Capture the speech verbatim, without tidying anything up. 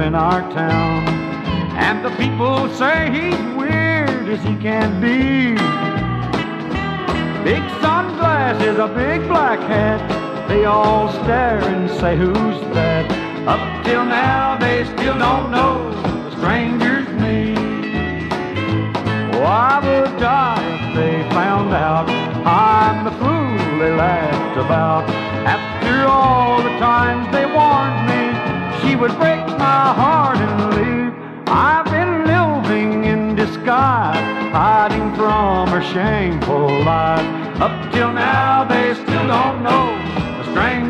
in our town. And the people say he's weird as he can be. Big sunglasses, a big black hat, they all stare and say, who's that? Up till now they still don't know the stranger's me. Oh, I would die if they found out I'm the fool they laughed about. After all the times they warned me she would break my heart and leave, I've been living in disguise, hiding from her shameful lies. Up till now they still don't know the stranger